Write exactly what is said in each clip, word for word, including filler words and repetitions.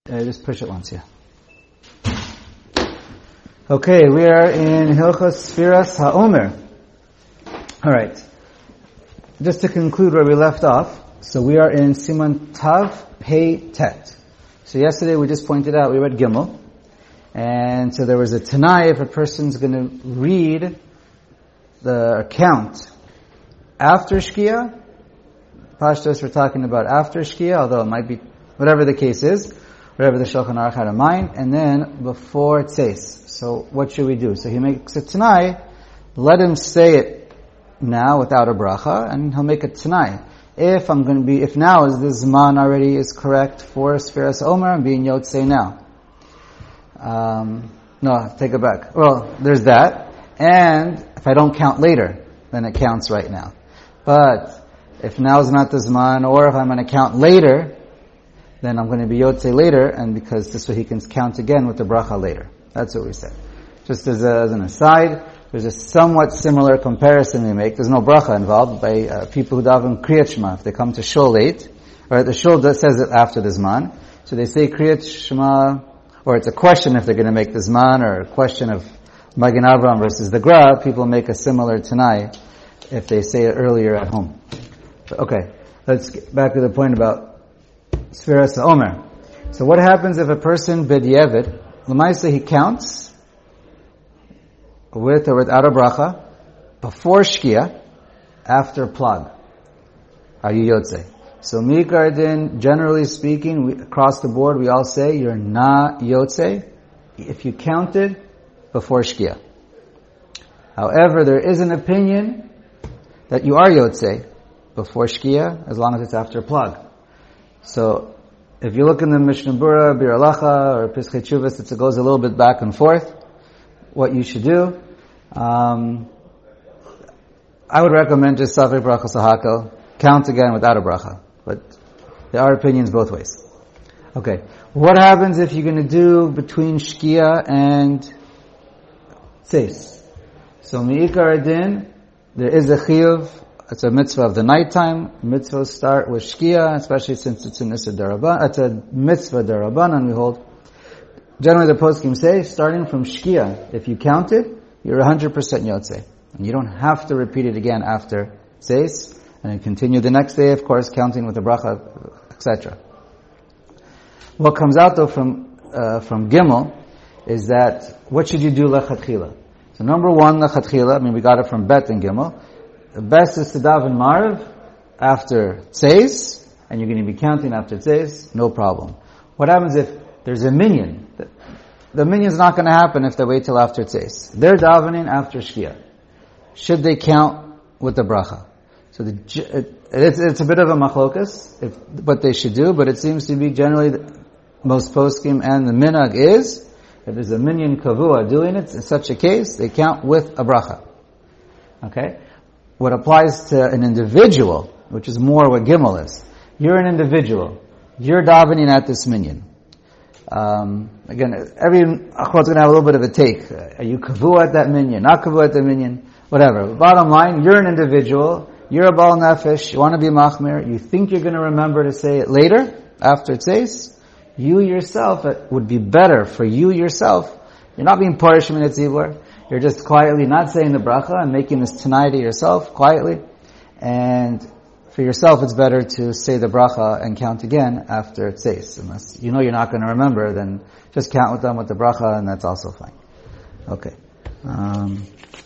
Uh, just push it once, yeah. Okay, we are in Hilchos Sfiras HaOmer. Alright. Just to conclude where we left off, so we are in Siman Tav Pei Tet. So yesterday we just pointed out, we read Gimel, and so there was a Tanai if a person's going to read the account after Shkia. Pashtos we're talking about after Shkia, although it might be, whatever the case is, whatever the Shulchan Aruch had in mind, and then before Tzeis. So what should we do? So he makes a Tanai, let him say it now without a bracha, and he'll make a Tanai. If I'm going to be, if now is the Zman already is correct for Sfiras Omer, I'm being Yotzei now. Um, no, take it back. Well, there's that. And if I don't count later, then it counts right now. But if now is not the Zman, or if I'm going to count later, then I'm going to be Yotzei later, and because this way he can count again with the bracha later. That's what we said. Just as, a, as an aside, there's a somewhat similar comparison we make. There's no bracha involved by uh, people who daven Kriyat Shema. If they come to Shul late, or the Shul says it after the Zman, so they say Kriyat Shema, or it's a question if they're going to make the Zman, or a question of Magen Avraham versus the Gra, people make a similar Tanai if they say it earlier at home. But okay, let's get back to the point about Sfiras HaOmer. So what happens if a person b'diavad, l'maisa he counts with or without a bracha before Shkia, after Plag? Are you Yotzei? So Mikardin, generally speaking, we, across the board, we all say you're not Yotzei if you counted before Shkia. However, there is an opinion that you are Yotzei before Shkia, as long as it's after Plag. So, if you look in the Mishnah Bura, Bir Halacha, or Pischei Teshuvos, it goes a little bit back and forth, what you should do. Um, I would recommend just Safek Bracha Sahakel, count again without a bracha. But there are opinions both ways. Okay. What happens if you're going to do between Shkia and Tzeis? So, Mi'ikar Adin, there is a chiyuv. It's a mitzvah of the nighttime. Mitzvahs start with Shkia, especially since it's an Issa Daraban. It's a mitzvah Darabanan, we hold. Generally the poskim say, starting from Shkia, if you count it, you're one hundred percent Yotzei. And you don't have to repeat it again after Tzeis. And then continue the next day, of course, counting with the bracha, et cetera. What comes out though from, uh, from Gimel is that, what should you do lechatchila? So number one, lechatchila, I mean we got it from Bet and Gimel. The best is to daven Mariv after Tzeis, and you're going to be counting after Tzeis, no problem. What happens if there's a minyan? The, the minyan's not going to happen if they wait till after Tzeis. They're davening after Shkia. Should they count with the bracha? So the, it, it's, it's a bit of a machlokas, if, what they should do, but it seems to be generally the, most poskim and the minhag is, if there's a minyan kavua doing it, in such a case, they count with a bracha. Okay? What applies to an individual, which is more what Gimel is. You're an individual. You're davening at this minyan. Um, again, every achot's going to have a little bit of a take. Are you kavu at that minyan? Not kavu at the minyan? Whatever. Bottom line, you're an individual. You're a bal nefesh. You want to be machmir. You think you're going to remember to say it later, after Tzeis. You yourself, it would be better for you yourself. You're not being parish min etzibur. You're just quietly not saying the bracha and making this tanai to yourself quietly. And for yourself, it's better to say the bracha and count again after Tzeis. Unless you know you're not going to remember, then just count with them with the bracha, and that's also fine. Okay. Um,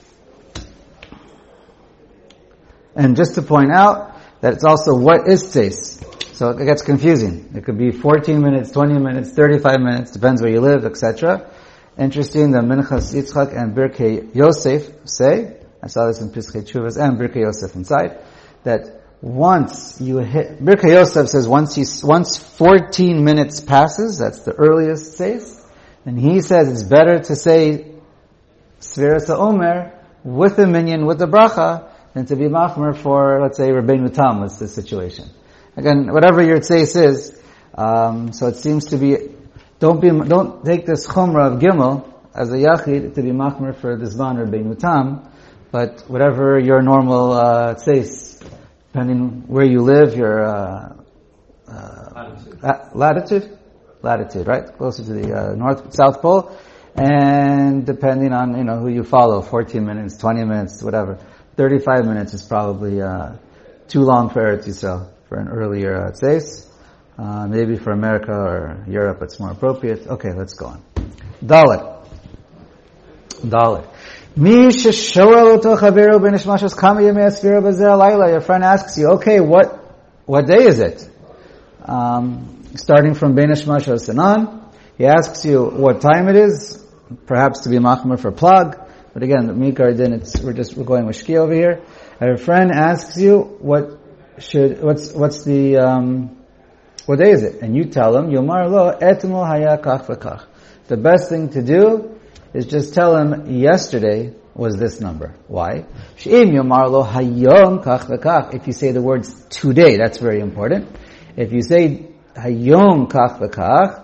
and just to point out that it's also what is Tzeis. So it gets confusing. It could be fourteen minutes, twenty minutes, thirty-five minutes, depends where you live, et cetera. Interesting, the Minchas Yitzchak and Birkei Yosef say, I saw this in Pischei Teshuvos and Birkei Yosef inside, that once you hit, Birkei Yosef says once you, once fourteen minutes passes, that's the earliest says, and he says it's better to say Sfiras HaOmer with the minyan, with the bracha, than to be machmer for, let's say, Rabbeinu Tam was the situation. Again, whatever your tzeis is, um, so it seems to be, don't be, don't take this chumrah of Gimel as a yachid to be machmer for the Zman or Rabbeinu Tam, but whatever your normal uh, tzeis, depending where you live, your uh, uh, latitude. latitude, latitude, right? Closer to the uh, north, south pole. And depending on, you know, who you follow, fourteen minutes, twenty minutes, whatever. thirty-five minutes is probably uh, too long for Eretz Yisrael, for an earlier uh, tzeis. Uh, maybe for America or Europe it's more appropriate. Okay, let's go on. Dalet. Dalet. Mi sheshoel oto chavero b'nishmashos kama yemei asfira b'zeh halayla. Your friend asks you, okay, what what day is it? Um, starting from b'nishmashos and on. He asks you what time it is, perhaps to be machmer for plug. But again, the mikar din, it's we're just we're going with shki over here. And your friend asks you what should what's what's the um, what day is it? And you tell him, Yomar lo etmol haya kach v'kach. The best thing to do is just tell him yesterday was this number. Why? She'im Yomar lo hayom kach v'kach. If you say the words today, that's very important. If you say hayom kach v'kach,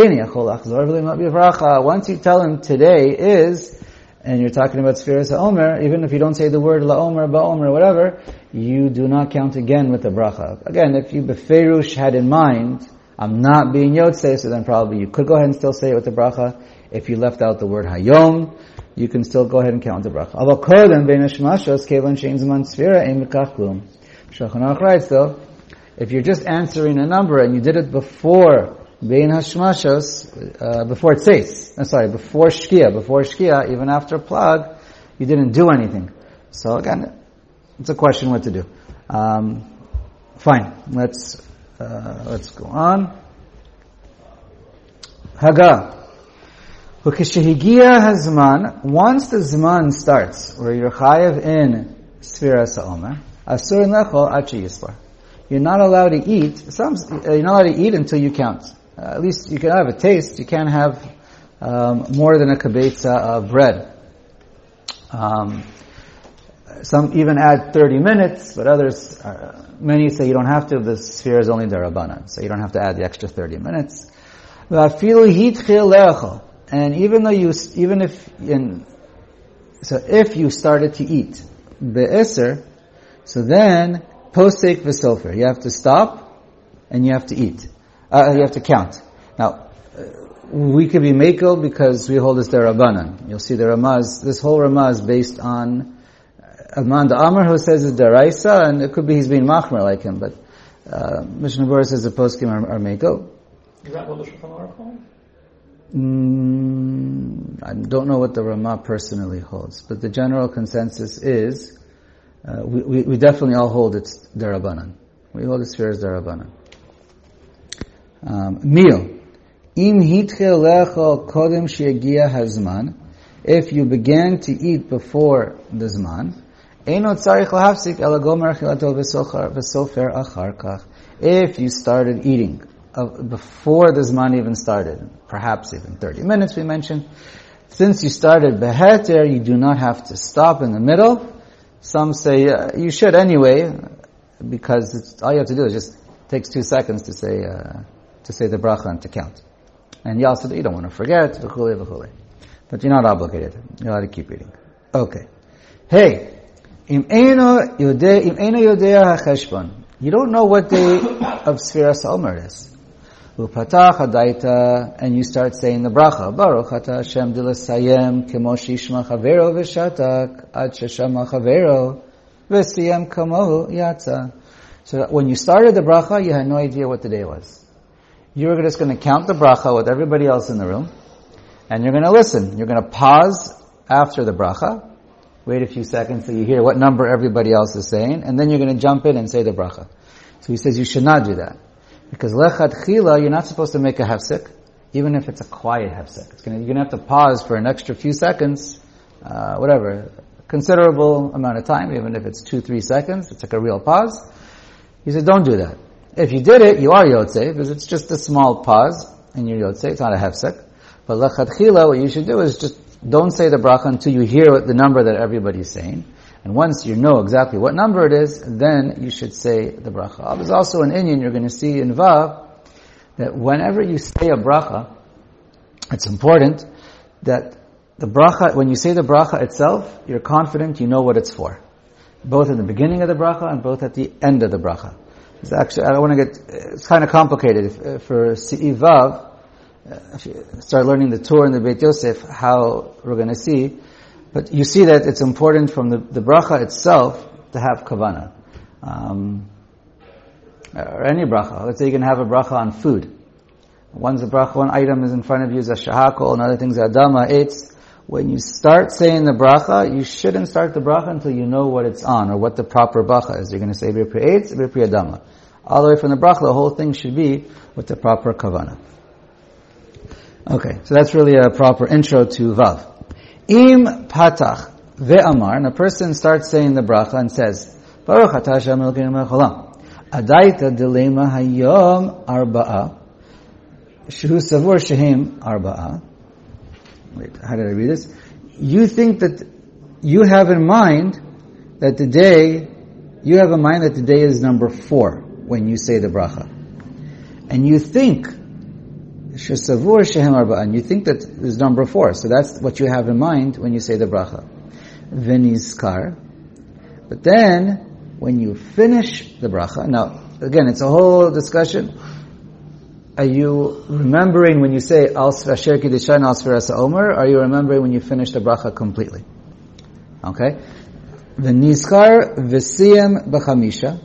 once you tell him today is, and you're talking about Sfiras HaOmer, even if you don't say the word LaOmer, BaOmer, whatever, you do not count again with the bracha. Again, if you beferush had in mind, I'm not being Yotzei, so then probably you could go ahead and still say it with the bracha. If you left out the word Hayom, you can still go ahead and count the bracha. But kodem bein hashmashos kevan shein zman sfira ein mekach klum. Shulchan Aruch writes though, if you're just answering a number and you did it before bein hashmashos, uh, before tzeis, I'm sorry, before shkia, before shkia, even after plug, you didn't do anything. So again, it's a question what to do. Um, fine, let's uh, let's go on. Haga. Ukeshehigia hazman, once the zman starts, where you're chayav in Sfiras HaOmer, asur lechol ad sheyisbar. You're not allowed to eat. Some you're not allowed to eat until you count. Uh, at least you can have a taste. You can't have um, more than a kibetza of bread. Um, some even add thirty minutes, but others, uh, many say you don't have to. The sphere is only derabanan, so you don't have to add the extra thirty minutes. And even though you, even if in, so if you started to eat be'eser, so then posek v'sofer, you have to stop and you have to eat. Uh, you have to count. Now, uh, we could be mekel because we hold this derabanan. You'll see the Ramaz, this whole Ramaz is based on Amanda Amar who says it's deraisa, and it could be he's being machmer like him, but uh, Mishnah Berurah says the poskim are, are mekel. Is that what the Shulchan Aruch holds? Mm, I don't know what the Ramah personally holds, but the general consensus is uh, we, we, we definitely all hold it's derabanan. We hold the sphere as derabanan. Um, meal. Im hitchel lechol kodem sheyagia hazman. If you began to eat before the zman, eino tzarich lahafsik ela gomer achilato v'sofer achar kach. If you started eating uh, before the zman even started, perhaps even thirty minutes we mentioned, since you started beheter, you do not have to stop in the middle. Some say uh, you should anyway, because it's, all you have to do is just takes two seconds to say uh, to say the bracha and to count. And you also you don't want to forget v'chulei v'chulei, but you're not obligated. You're allowed to keep eating. Okay. Hey, im eino yodei im eino yodei hacheshbon. You don't know what day of Sfiras HaOmer is. Upatach hadaita, and you start saying the bracha. Baruch ata Hashem dilasayem kemo shishma chavero v'shatak ad sheshama chavero v'siyem kamohu yatsa. So that when you started the bracha, you had no idea what the day was. You were just going to count the bracha with everybody else in the room, and you're going to listen. You're going to pause after the bracha, wait a few seconds till you hear what number everybody else is saying, and then you're going to jump in and say the bracha. So he says you should not do that. Because lechat chila, you're not supposed to make a hefsek, even if it's a quiet hefsek. It's gonna, you're going to have to pause for an extra few seconds, uh, whatever, considerable amount of time, even if it's two, three seconds. It's like a real pause. He said, don't do that. If you did it, you are yotzei, because it's just a small pause, and you're yotzei, it's not a hefsek. But lechat chila, what you should do is just don't say the bracha until you hear what the number that everybody's saying. And once you know exactly what number it is, then you should say the bracha. There's also an inyan you're going to see in Vav, that whenever you say a bracha, it's important that the bracha, when you say the bracha itself, you're confident you know what it's for. Both in the beginning of the bracha and both at the end of the bracha. It's actually, I don't want to get, it's kind of complicated. If, for Si'i Vav, uh, if you start learning the Torah and the Beit Yosef, how we're going to see. But you see that it's important from the, the bracha itself to have kavanah. Um, or any bracha. Let's say you can have a bracha on food. One's a bracha, one item is in front of you, is a shahakol, another thing's adama, eitz. When you start saying the bracha, you shouldn't start the bracha until you know what it's on, or what the proper bracha is. You're going to say b'pri eitz, b'pri adama. All the way from the bracha, the whole thing should be with the proper kavanah. Okay, so that's really a proper intro to Vav. Im patach ve'amar, and a person starts saying the bracha and says, Baruch atah Hashem Elokeinu melech haolam, adaita dilema hayom arba'a, shehu savur shehem arba'a. Wait, how did I read this? You think that you have in mind that the day, you have in mind that the day is number four when you say the bracha. And you think, shesavur shehem arba'a, and you think that is number four. So that's what you have in mind when you say the bracha. V'nizkar. But then, when you finish the bracha, now, again, it's a whole discussion. Are you remembering when you say Al Asher Kiddushan Al Sfiras HaOmer? Are you remembering when you finish the bracha completely? Okay? V'nizkar v'siyem b'chamisha.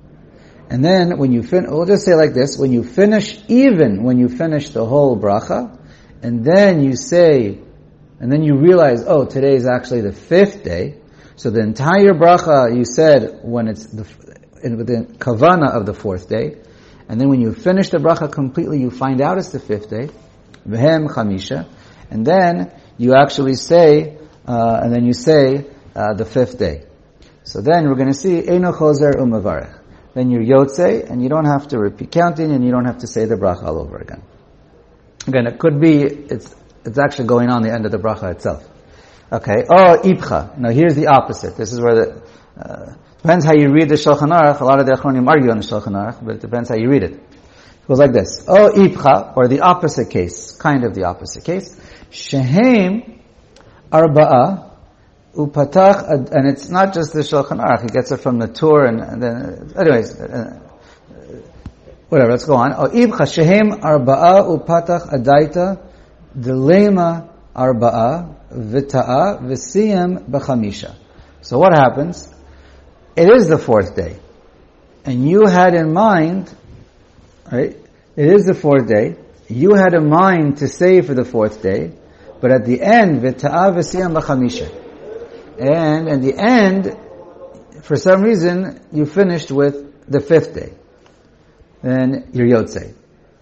And then when you fin, we'll just say like this, when you finish, even when you finish the whole bracha, and then you say, and then you realize, oh, today is actually the fifth day, so the entire bracha you said when it's the, in the kavana of the fourth day, and then when you finish the bracha completely, you find out it's the fifth day, v'hem chamisha, and then you actually say, uh, and then you say uh, the fifth day. So then we're going to see, eino chozer u'mavarech. Then you're yotze, and you don't have to repeat counting, and you don't have to say the bracha all over again. Again, it could be, it's it's actually going on the end of the bracha itself. Okay, oh, ipcha. Now here's the opposite. This is where the, uh, depends how you read the Shulchan Aruch. A lot of the Achronim argue on the Shulchan Aruch, but it depends how you read it. It goes like this. Oh, ipcha, or the opposite case, kind of the opposite case. Shehem arba'a, upatach, and it's not just the Shulchan Aruch, he gets it from the Torah, and, and then, anyways, uh, whatever, let's go on. Oh, ibcha, shehem arba'a, upatach adaita, dilema arba'a, vita'a, v'siyem b'chamisha. So what happens? It is the fourth day, and you had in mind, right, it is the fourth day, you had in mind to say for the fourth day, but at the end, vita'a, v'siyem b'chamisha. And in the end, for some reason, you finished with the fifth day. Then you're Yotzei.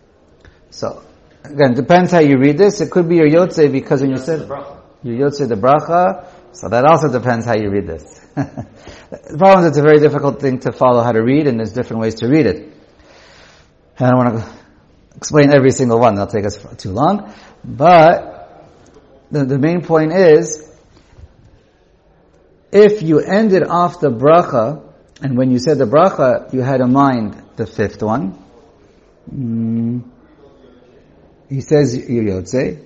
So, again, depends how you read this. It could be your Yotzei because when you said you're Yotzei the bracha, so that also depends how you read this. The problem is it's a very difficult thing to follow how to read, and there's different ways to read it. And I don't want to explain every single one. That'll take us too long. But the, the main point is, if you ended off the bracha, and when you said the bracha, you had in mind the fifth one, mm, he says you're Yotzei,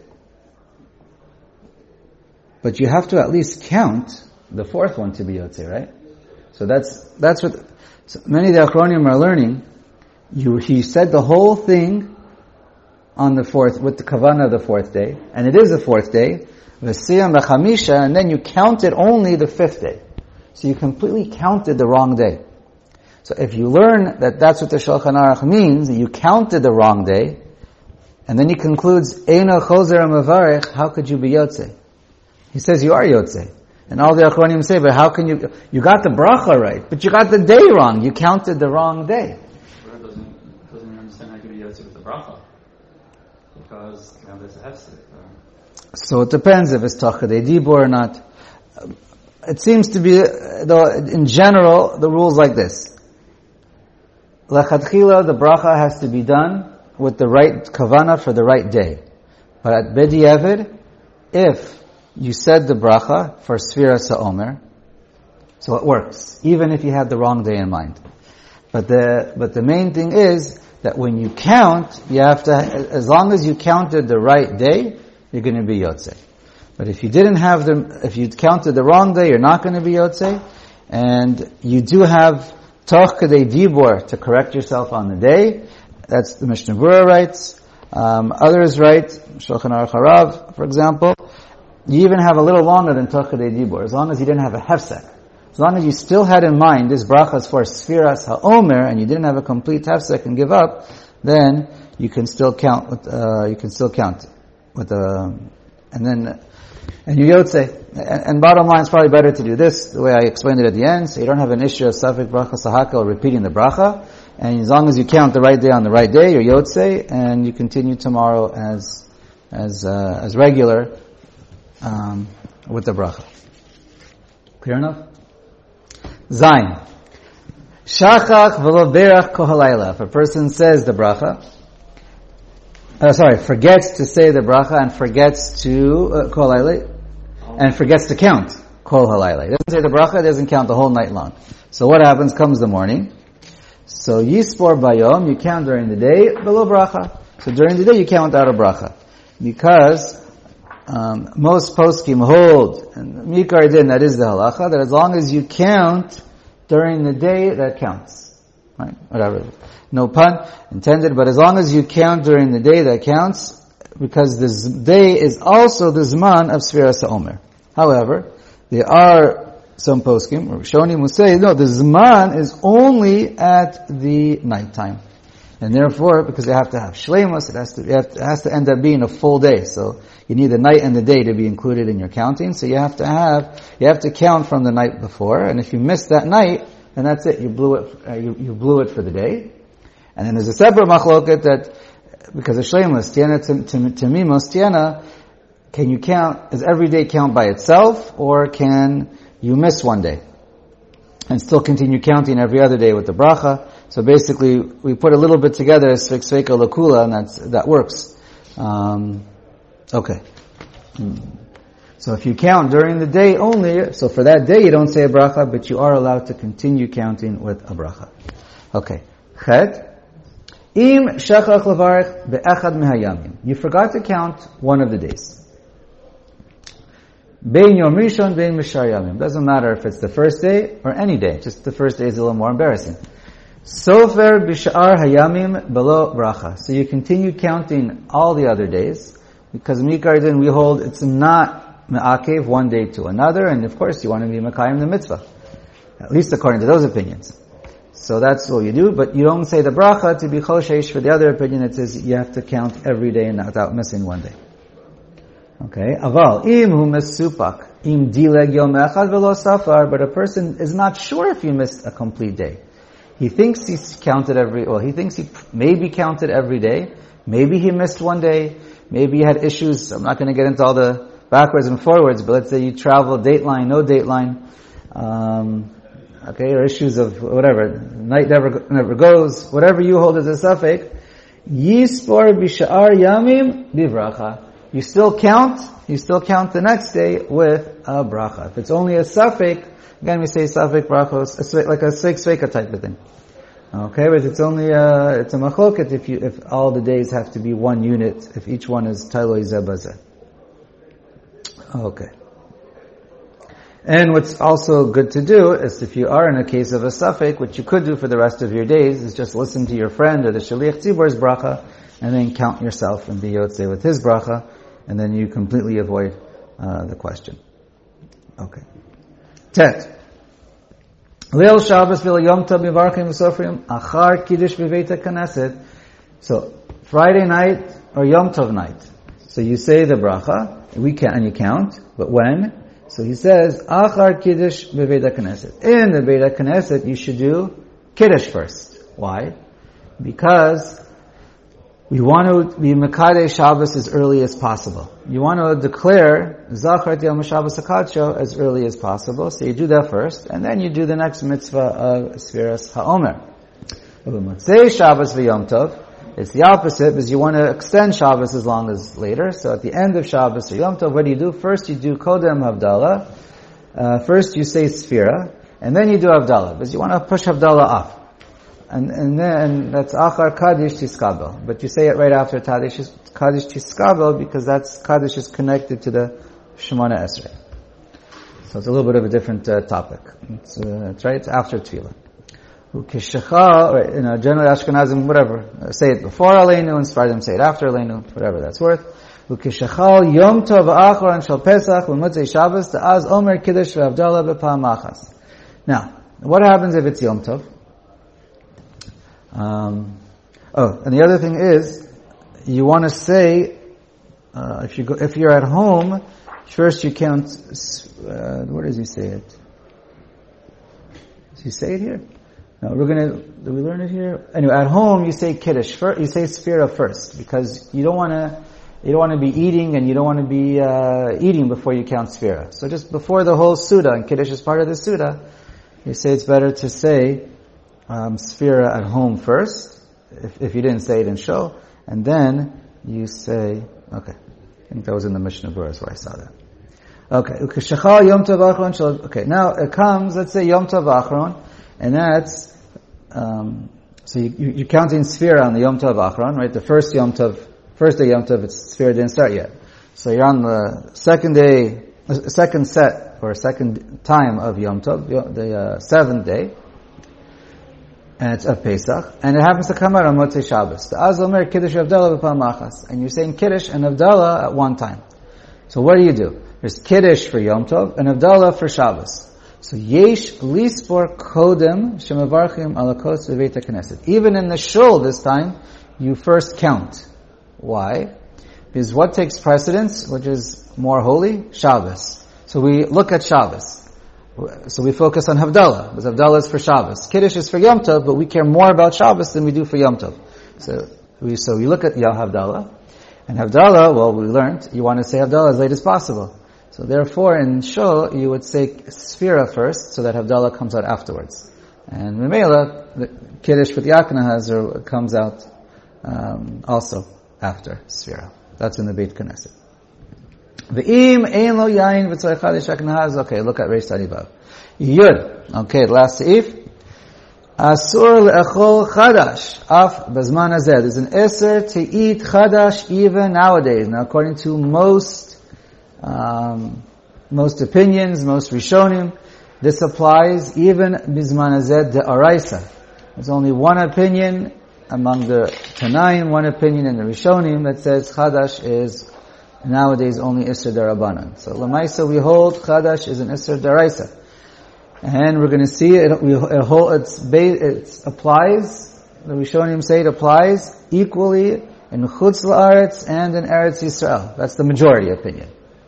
but you have to at least count the fourth one to be Yotzei, right? So that's that's what so many of the Achronim are learning. You he said the whole thing on the fourth with the kavanah of the fourth day, and it is the fourth day. V'siyam b'chamisha, and then you counted only the fifth day. So you completely counted the wrong day. So if you learn that that's what the Shulchan Aruch means, you counted the wrong day, and then he concludes, Eino chozer u'mavarech, how could you be Yotzei? He says you are Yotzei. And all the Achronim say, but how can you, you got the bracha right, but you got the day wrong, you counted the wrong day. Sure doesn't, doesn't understand how you can be Yotzei with the bracha. Because, you know, there's a hefsek. So it depends if it's Tachadei Dibur or not. It seems to be, though, in general, the rule's like this. Lechatchila, the bracha has to be done with the right kavana for the right day. But at B'diavad, if you said the bracha for Sfiras HaOmer, so it works, even if you had the wrong day in mind. But the, but the main thing is that when you count, you have to, as long as you counted the right day, you're going to be Yotzei. But if you didn't have the, if you counted the wrong day, you're not going to be Yotzei. And you do have Toch Kadei Dibur to correct yourself on the day. That's the Mishnah Berurah writes. Um, others write, Shulchan Aruch Harav, for example, you even have a little longer than Toch K'dei Dibur, as long as you didn't have a hefsek. As long as you still had in mind this bracha is for Sfiras HaOmer, and you didn't have a complete hefsek and give up, then you can still count with, uh, you can still count with the, and then, and you yotze. And, and bottom line, it's probably better to do this, the way I explained it at the end, so you don't have an issue of Safik Bracha Sahaka or repeating the bracha, and as long as you count the right day on the right day, you're yotze, and you continue tomorrow as, as, uh, as regular, um, with the bracha. Clear enough? Zayin. Shachach v'lo berach kol halayla. If a person says the bracha, Uh, sorry, forgets to say the bracha and forgets to uh, kol halayla, and forgets to count kol halayla. He doesn't say the bracha, he doesn't count the whole night long. So what happens? Comes the morning. So yispor bayom, you count during the day below bracha. So during the day you count out a bracha, because um, most poskim hold, and mikar din, that is the halacha, that as long as you count during the day, that counts. Right? Whatever. No pun intended, but as long as you count during the day, that counts, because this day is also the zman of Sfiras HaOmer. However, there are some poskim, or Rishonim, who say, no, the zman is only at the nighttime. And therefore, because you have to have shleimus, it has to, you have to, it has to end up being a full day. So you need the night and the day to be included in your counting. So you have to have, you have to count from the night before. And if you miss that night, then that's it. You blew it, uh, you, you blew it for the day. And then there's a separate machloket that, because of shleimus, tiana tamimos tiana, can you count, does every day count by itself, or can you miss one day and still continue counting every other day with the bracha? So basically, we put a little bit together as svek sveka lakula, and that's, that works. Um, okay. So if you count during the day only, so for that day you don't say a bracha, but you are allowed to continue counting with a bracha. Okay. Chet. Im shachach levarech be'echad mehayamim. You forgot to count one of the days. Bein yom rishon, bein mishar yamim. Doesn't matter if it's the first day or any day. Just the first day is a little more embarrassing. Sofer b'sha'ar hayamim below bracha. So you continue counting all the other days, because mikar din we hold it's not me'akev one day to another, and of course you want to be mekayim the mitzvah. At least according to those opinions. So that's what you do, but you don't say the bracha to be choshesh. For the other opinion, it says you have to count every day and without missing one day. Okay, aval im hu mesupak im dileg yom echad velo safar. But a person is not sure if he missed a complete day. He thinks he's counted every. Well, he thinks he maybe counted every day. Maybe he missed one day. Maybe he had issues. I'm not going to get into all the backwards and forwards, but let's say you travel dateline, no dateline. Um, Okay, or issues of whatever, night never never goes, whatever you hold as a suffix, yispor b'sha'ar yamim bivracha. You still count, you still count the next day with a bracha. If it's only a suffix, again we say suffix brachos, like a svek sveka type of thing. Okay, but it's only a, it's a machloket if you, if all the days have to be one unit, if each one is tailoi zeh bazeh. Okay. And what's also good to do is if you are in a case of a suffix, which you could do for the rest of your days, is just listen to your friend or the shaliach tzibor's bracha, and then count yourself and be yotzei with his bracha, and then you completely avoid uh, the question. Okay. Tet. Leil Shabbos v'il Yom Tov mivarchim v'sofrim achar kiddush b'veit HaKnesset. So Friday night or Yom Tov night. So you say the bracha, we can and you count, but when? So he says, Achar Kiddush b'Veit HaKnesset. In the Beit HaKnesset, you should do Kiddush first. Why? Because we want to be Mekadesh Shabbos as early as possible. You want to declare Zachar Yom Shabbos HaKadsho as early as possible. So you do that first, and then you do the next mitzvah of Sfiras HaOmer. B'Motzei Shabbos v'Yom Tov, it's the opposite, because you want to extend Shabbos as long as later. So at the end of Shabbos or Yom Tov, what do you do? First you do Kodem Havdalah. Uh, first you say Sfira, and then you do Havdalah, because you want to push Havdalah off. And, and then that's Achar Kaddish Tiskabel. But you say it right after Kaddish Tiskabel, because that's Kaddish is connected to the Shemona Esrei. So it's a little bit of a different uh, topic. It's, uh, it's right, it's after Tefillah. Ukishachal, right, you know, generally Ashkenazim, whatever, uh, say it before Aleinu, and Sephardim say it after Aleinu, whatever that's worth. Ukishachal Yom Tov Achron Shal Pesach L'Motzei Shabbos Ta'az Omer Kiddush V'Avdalah B'Pa'am Achas. Now, what happens if it's Yom Tov? Um, oh, and the other thing is, you want to say, uh, if you go, if you're at home, first you count, uh, where does he say it? Does he say it here? No, we're gonna, do we learn it here? Anyway, at home you say Kiddush first, you say Sphira first, because you don't want to, you don't want to be eating and you don't want to be, uh, eating before you count Sphira. So just before the whole Suda, and Kiddush is part of the Suda, you say it's better to say, um, Sphira at home first, if, if you didn't say it in Shul, and then you say, okay, I think that was in the Mishnah Berurah, so I saw that. Okay, Ukeshachal Yom Tov Achron. Okay, now it comes, let's say Yom Tov Achron, and that's, um, so you, you, you're counting Sphira on the Yom Tov Achron, right? The first Yom Tov, first day Yom Tov, it's Sphira didn't start yet. So you're on the second day, second set, or second time of Yom Tov, the uh, seventh day, and it's of Pesach, and it happens to come out on Motzei Shabbos. The Az Omer Kiddush Avdalah B'Pa'am Achas, and you're saying Kiddush and Avdalah at one time. So what do you do? There's Kiddush for Yom Tov and Avdalah for Shabbos. So Yesh Lispor Kodem Shemavarchim Alakos V'Veit HaKnesset. Even in the Shul this time, you first count. Why? Because what takes precedence, which is more holy? Shabbos. So we look at Shabbos. So we focus on Havdalah, because Havdalah is for Shabbos. Kiddush is for Yom Tov, but we care more about Shabbos than we do for Yom Tov. So we, so we look at Yom Havdalah, and Havdalah, well, we learned, you want to say Havdalah as late as possible. So therefore, in Shul, you would say Sphira first, so that Havdalah comes out afterwards. And Memela, the Kiddush with Yakna Hazer comes out um, also after Sphira. That's in the Beit Knesset. V'im ein lo yain v'tzorech chadash haknahaz. Okay, look at Reish Taribav. Yud. Okay, last seif. Asur le'echol chadash. Af bazman hazeh. There's an eser to eat chadash even nowadays. Now, according to most, um, most opinions, most rishonim, this applies even bizman hazeh de'araisa. There's only one opinion among the Tanaim, one opinion in the rishonim that says chadash is nowadays only Isser Darabanan. So Lamaisa we hold Chadash is an Isser Daraisa. And we're going to see it, we, it, hold, it's, it applies, the Rishonim say it applies equally in Chutz La'aretz and in Eretz Yisrael. That's the majority opinion.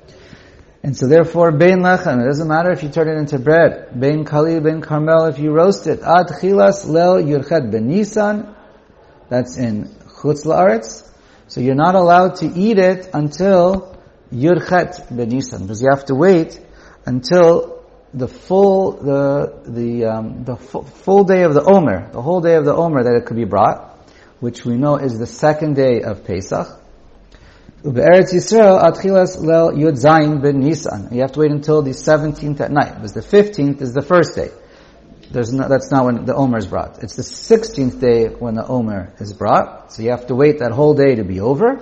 And so therefore, Bein Lechem, it doesn't matter if you turn it into bread. Bein Kali, Bein Carmel, if you roast it. Ad Chilas Lel Yurchet Ben Nisan, that's in Chutz La'aretz. So you're not allowed to eat it until Yurchet B'Nisan, because you have to wait until the full the the um, the full, full day of the Omer, the whole day of the Omer that it could be brought, which we know is the second day of Pesach. Ube'eretz Yisrael Atchilas Lel Yud Zayin B'Nisan. You have to wait until the seventeenth at night, because the fifteenth is the first day. There's no, that's not when the Omer is brought. It's the sixteenth day when the Omer is brought. So you have to wait that whole day to be over.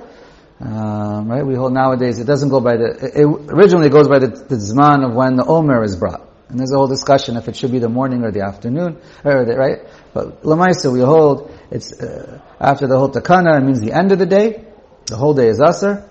Um, right? We hold nowadays, it doesn't go by the, it, it originally goes by the, the Zman of when the Omer is brought. And there's a whole discussion if it should be the morning or the afternoon, or the, right? But Lamaisa we hold, it's, uh, after the whole Takana, it means the end of the day. The whole day is Asr.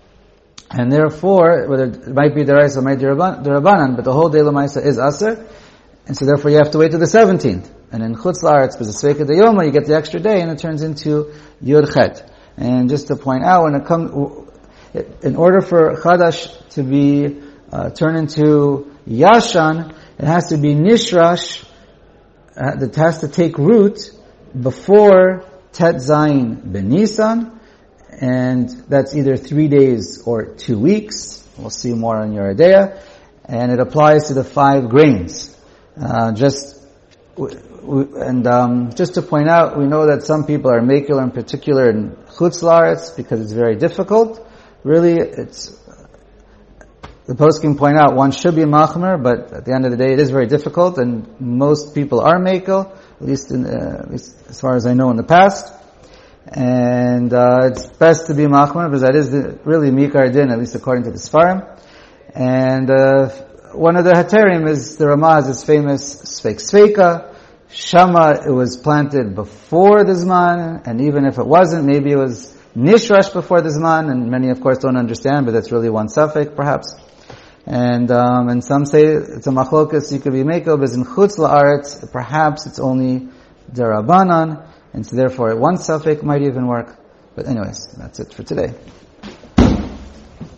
And therefore, whether it might be Deraisa, it might be Derabanan, but the whole day Lamaisa is Asr. And so therefore you have to wait to the seventeenth. And in Chutz La'aretz, because it's Sveika Dayoma, you get the extra day and it turns into Yud Chet. And just to point out, when it comes, in order for Chadash to be uh, turned into Yashan, it has to be Nishrash, uh, that has to take root before Tet Zayin Ben Nisan, and that's either three days or two weeks. We'll see more on Yoreh De'ah. And it applies to the five grains. Uh, just, w- w- and, um, just to point out, we know that some people are makel in particular in Chutz La'aretz because it's very difficult. Really, it's, the poskim point out one should be machmer, but at the end of the day it is very difficult and most people are makel, at least in, uh, at least as far as I know in the past. And, uh, it's best to be machmer because that is the, really mikar din, at least according to the Sfarim. And, uh, one of the Heterim is, the Ramaz is famous Sveik Sveika, Shama, it was planted before the Zman, and even if it wasn't, maybe it was Nishrash before the Zman, and many of course don't understand, but that's really one suffix perhaps. And um, and some say it's a machlokas, you could be mekel, but in chutz la'aretz, perhaps it's only derabanan, and so therefore one suffix might even work. But anyways, that's it for today.